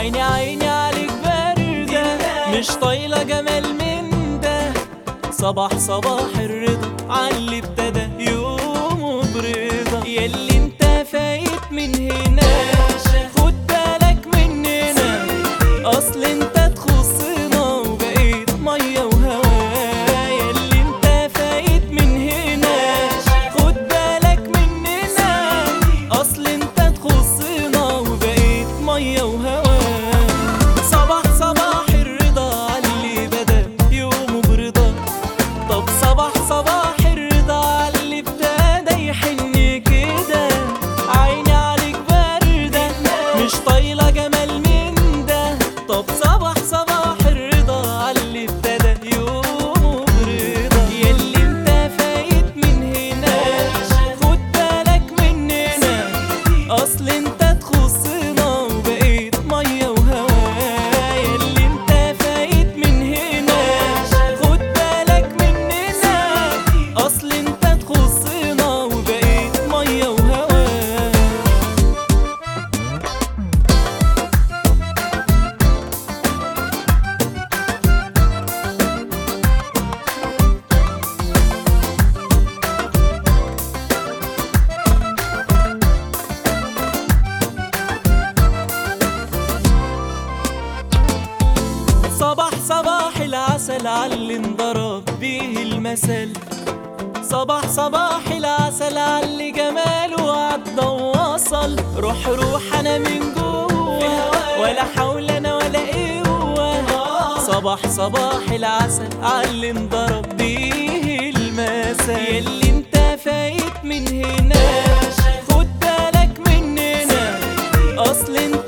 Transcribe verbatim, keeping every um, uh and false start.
عيني عيني عليك باردة، مش طايلة جمال من ده. صباح صباح الرضا عاللي ابتدى يومه برضا. ياللي انت فايت من هنا خد بالك مننا، اصل انت تخصنا وبقيت مية وهوا. ياللي انت فايت من هنا خد بالك مننا، اصل انت تخصنا وبقيت مية وهوا. صباح صباح الرضا عاللي بدا يومه برضا. طب صباح صباح الرضا عاللي ابتدى يحن كده. عيني عليك باردة مش طايلة جمال من ده. طب صباح صباح الرضا عاللي ابتدى يومه برضا. ياللي انت فايت من هنا خد بالك مننا، اصل انت تخصنا وبقيت مية وهوا. ياللي انت فايت من هنا خد بالك مننا، اصل انت تخصنا وبقيت مية وهوا. صباح صباح العسل عاللي انضرب بيه المثل. صباح صباح العسل عاللي جماله عدى ووصل. روح روح انا من جوه ولا حول انا ولا قوة. صباح صباح العسل عاللي انضرب بيه المثل. ياللي انت فايت من هنا خد بالك مننا، اصل انت